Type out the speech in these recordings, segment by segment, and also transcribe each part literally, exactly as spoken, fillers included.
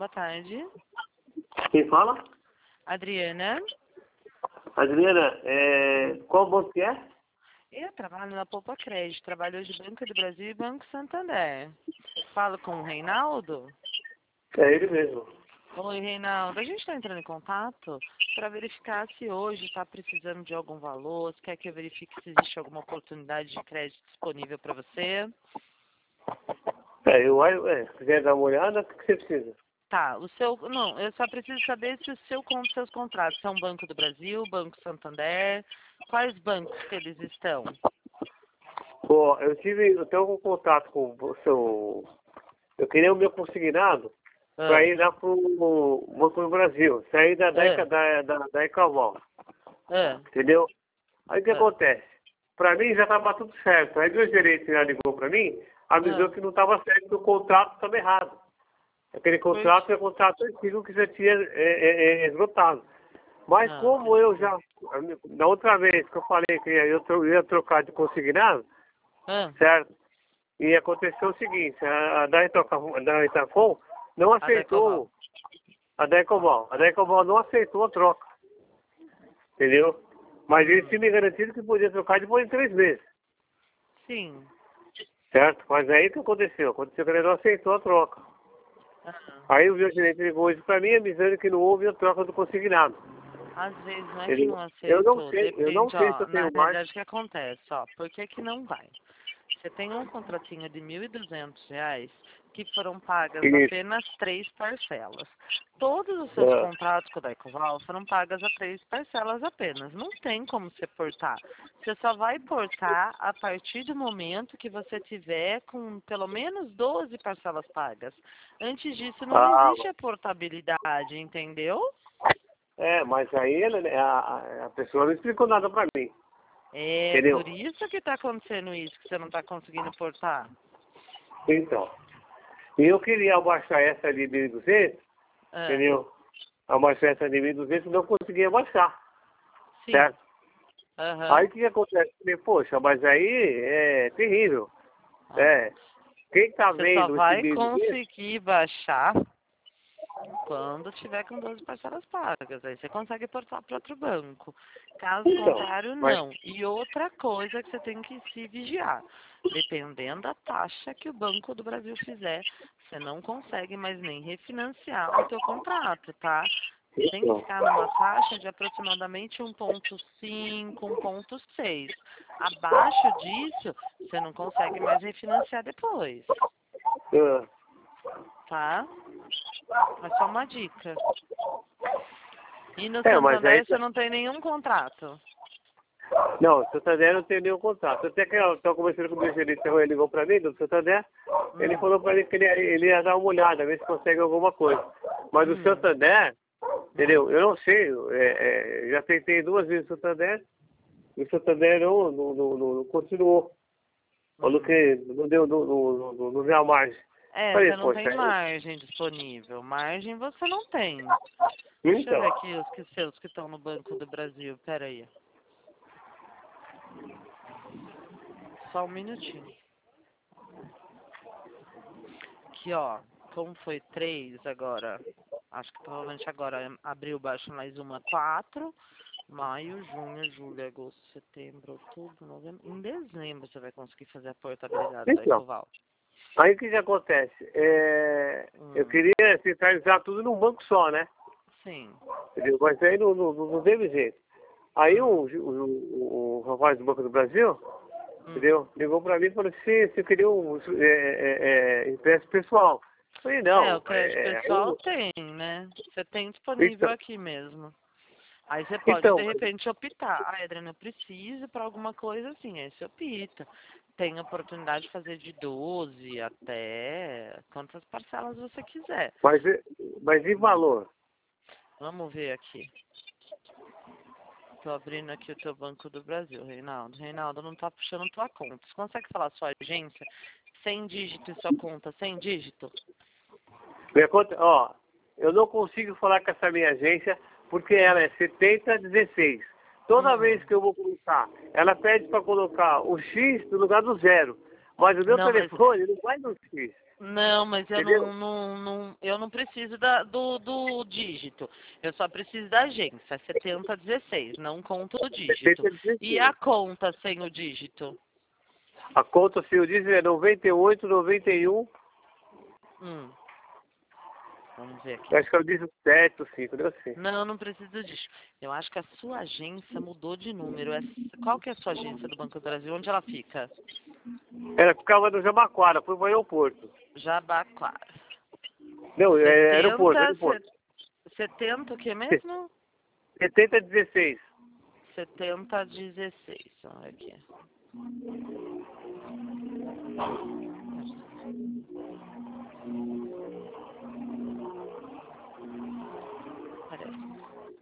tarde. Quem fala? Adriana. Adriana, é... qual banco que é? Eu trabalho na Poupa Crédito, trabalho hoje Banco do Brasil e Banco Santander. Falo com o Reinaldo? É ele mesmo. Oi, Reinaldo. A gente está entrando em contato para verificar se hoje está precisando de algum valor, se quer que eu verifique se existe alguma oportunidade de crédito disponível para você. É, eu, é, se quiser dar uma olhada, o que você precisa? Tá, o seu. Não, eu só preciso saber se o seu, seus contratos são Banco do Brasil, Banco Santander. Quais bancos que eles estão? Pô, eu tive, eu tenho algum contato com o seu... Eu queria o meu consignado Ah, para ir lá pro Banco do Brasil, sair da, da, ah, da, da, da Ecaval, ah, entendeu? Aí o que ah, acontece? Para mim já estava tudo certo. Aí o gerente já ligou para mim, avisou ah. que não estava certo, que o contrato estava errado. Aquele Por contrato é contrato antigo que já tinha é, é, é, esgotado. Mas Ah, como eu já, da outra vez que eu falei que eu tro- ia trocar de consignado, ah, certo? E aconteceu o seguinte, a, a da Itoca- da Itacom não a da Ecoval. aceitou a da Ecoval. A da Ecoval não aceitou a troca, entendeu? Mas eles Hum, tinham me garantido que podia trocar depois de três meses, sim. certo? Mas aí o que aconteceu? Aconteceu que ele não aceitou a troca. Ah, Aí o meu gerente ligou hoje para mim avisando que não houve a troca do consignado. às vezes não é que Entendeu? não Eu não aceitou, sei, eu não depende, sei se ó, eu na tenho mais. realidade o que acontece, ó, por que que não vai? Você tem um contratinho de mil e duzentos reais que foram pagas Isso. apenas três parcelas. Todos os seus É. contratos com a Ecoval foram pagas a três parcelas apenas. Não tem como você portar. Você só vai portar a partir do momento que você tiver com pelo menos doze parcelas pagas. Antes disso, não Ah, existe a portabilidade, entendeu? é, mas aí ele, a, a pessoa não explicou nada para mim. É Entendeu? por isso que está acontecendo isso, que você não está conseguindo portar. Então. E eu queria abaixar essa de mil e duzentos, Ah, entendeu? Abaixar essa de mil e duzentos e não conseguia abaixar, sim. certo? Aí Aham. o que, que acontece? Eu falei, poxa, mas aí é terrível. Ah. É. Quem tá Você só vendo esse vai mil e duzentos? conseguir baixar quando tiver com doze parcelas pagas. Aí você consegue portar para outro banco. Caso Então, contrário, mas não. E outra coisa que você tem que se vigiar. Dependendo da taxa que o Banco do Brasil fizer, você não consegue mais nem refinanciar o teu contrato, tá? Tem que então, ficar numa taxa de aproximadamente um ponto cinco, um ponto seis. Abaixo disso, você não consegue mais refinanciar depois, ah, tá? É só uma dica. E no é, mas aí Santander você não tem nenhum contrato? não, o Santander não tem nenhum contrato. Até que eu estou conversando com o meu gerente, ele ligou para mim, do Santander, ele Hum, falou para mim que ele, ele ia dar uma olhada, ver se consegue alguma coisa. Mas o hum, Santander, hum, entendeu? Eu não sei, é, é, já tentei duas vezes o Santander, e o Santander não, não, não, não- não continuou. Falou hum. que não deu, não, não, não, não deu a margem. É, Falei, você não poxa, tem é- margem disponível. Margem você não tem. Deixa eu então, ver aqui os que seus que estão no Banco do Brasil. Pera aí. Só um minutinho. Aqui, ó. Como foi três agora? Acho que provavelmente agora abriu baixo mais uma quatro. Maio, junho, julho, agosto, setembro, outubro, novembro. Em dezembro você vai conseguir fazer a portabilidade da então. Ecoval. Aí o que, que acontece? É, eu Hum, queria centralizar tudo num banco só, né? sim. Entendeu? Mas aí não, não, não teve jeito. Aí o, Hum, o, o, o rapaz do Banco do Brasil, hum. entendeu? Ligou para mim e falou se, se eu queria um é, é, é, empréstimo pessoal. Eu falei, É, o não, crédito é, aí pessoal eu- tem, né? Você tem disponível então, aqui mesmo. Aí você pode, de então, repente, optar. Ah, Adriana, eu preciso para alguma coisa assim. Aí você opta. Tem a oportunidade de fazer de doze até quantas parcelas você quiser. mas, e- mas e Hum, valor? Vamos ver aqui. Tô abrindo aqui o teu Banco do Brasil, Reinaldo. Reinaldo, não tá puxando tua conta. Você consegue falar sua agência? Sem dígito e sua conta, sem dígito? Minha conta, ó, eu não consigo falar com essa minha agência porque ela Hum, é setenta dezesseis. Toda vez uhum. que eu vou colocar, ela pede para colocar o X no lugar do zero. Mas o meu Não, mas telefone não vai no X. Não, mas eu Entendeu? não, não, não, eu não preciso da, do, do dígito. Eu só preciso da agência, setenta dezesseis, não conta o dígito. E a conta sem o dígito? A conta, se eu disse, é noventa e oito, noventa e um. Hum, vamos ver aqui. Eu acho que eu disse sete ou cinco, não sei. Não, não preciso disso. Eu acho que a sua agência mudou de número. É- Qual que é a sua agência do Banco do Brasil? Onde ela fica? Ela ficava no Jabaquara, foi pro aeroporto. Jabaquara. Não, é aeroporto, aeroporto. setenta, o que mesmo? setenta dezesseis. setenta dezesseis. Olha aqui. Parece.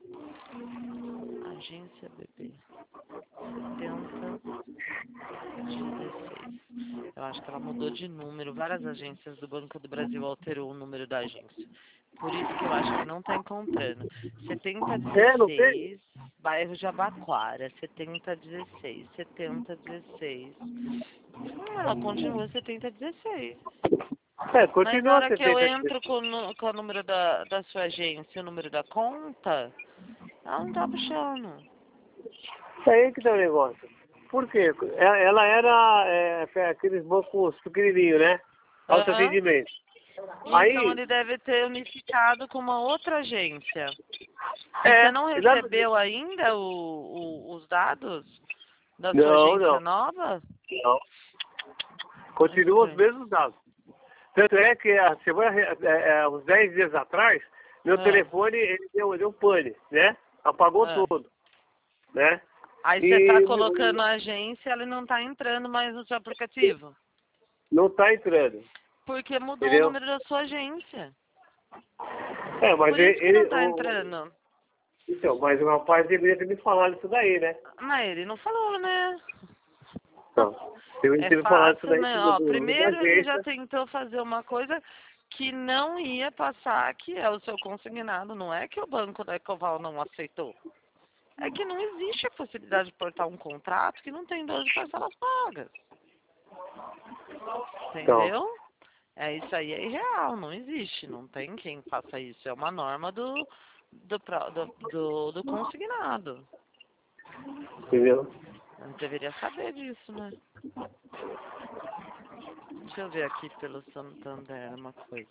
Agência B B. setenta dezesseis. Eu acho que ela mudou de número. Várias agências do Banco do Brasil alterou o número da agência. Por isso que eu acho que não está encontrando. setenta É, não tem? dezesseis, bairro Jabaquara. setenta dezesseis, setenta dezesseis. Ah, ela continua setenta dezesseis. É, Mas na continua hora que eu setenta. entro com, o nu- com o número da, da sua agência e o número da conta, ela não tá puxando. É aí que tá o negócio. Por quê? Ela ela era é, aqueles bancos pequenininhos, né? Alto Aham. atendimento. Então Aí, ele deve ter unificado com uma outra agência. E é, você não lá- recebeu ainda o, o- os dados da sua não, agência não, nova? não. Continua os Estranho. mesmos dados. Tanto é que a semana, é, é, uns dez dias atrás, meu Ah, telefone ele deu, deu pane, né? Apagou ah. tudo, né? Aí você tá E colocando a agência, ele não tá entrando mais no seu aplicativo. não tá entrando, Porque mudou o entendeu? número da sua agência. É, mas Por ele, isso que não ele- tá o- entrando. então, mas o rapaz deveria ter me falado isso daí, né? Mas ele não falou, né? Não, deveria É ter me falado isso fácil, daí. né? Do, Ó, do, do da primeiro ele já agência. tentou fazer uma coisa que não ia passar, que é o seu consignado. Não é que o banco da Ecoval não aceitou. É que não existe a possibilidade de portar um contrato que não tem doze parcelas pagas. Entendeu? É, isso aí é irreal, não existe. Não tem quem faça isso. É uma norma do, do, pró- do, do, do consignado. Entendeu? Eu deveria saber disso, né? Deixa eu ver aqui pelo Santander uma coisa.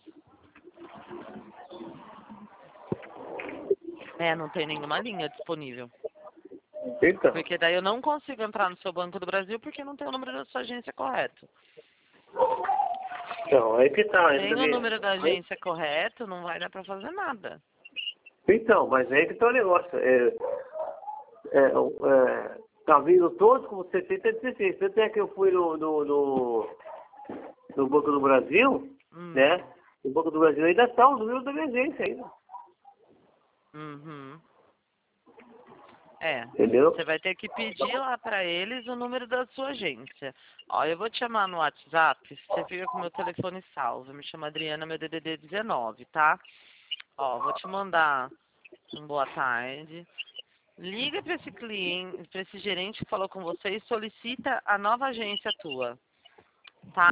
É, não tem nenhuma linha disponível. Então, Porque daí eu não consigo entrar no seu Banco do Brasil porque não tem o número da sua agência correto. então aí que tá. Sem o entendeu? número da agência correto, não vai dar pra fazer nada. Então, mas aí que tá o negócio. É, é, é, tá vindo todos com setenta e dezesseis. Tanto é que eu fui no, no, no, no Banco do Brasil, Hum. né? O Banco do Brasil ainda tá o número da minha agência ainda. Uhum. É. Entendeu? Você vai ter que pedir lá pra eles o número da sua agência. Ó, eu vou te chamar no WhatsApp, você fica com o meu telefone salvo. Me chama Adriana, meu D D D dezenove, tá? Ó, vou te mandar um boa tarde. Liga pra esse cliente, pra esse gerente que falou com você e solicita a nova agência tua, tá?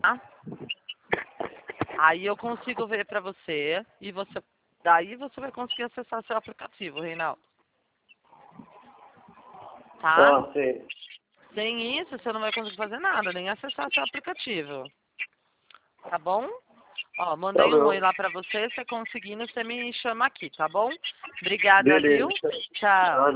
Aí eu consigo ver pra você e você, daí você vai conseguir acessar seu aplicativo, Reinaldo. Tá? Ah, sim. Sem isso, você não vai conseguir fazer nada, nem acessar seu aplicativo. Tá bom? Ó, mandei Tá um bom. oi lá pra você, você conseguindo, você me chama aqui, tá bom? Obrigada, Beleza. viu? Tchau.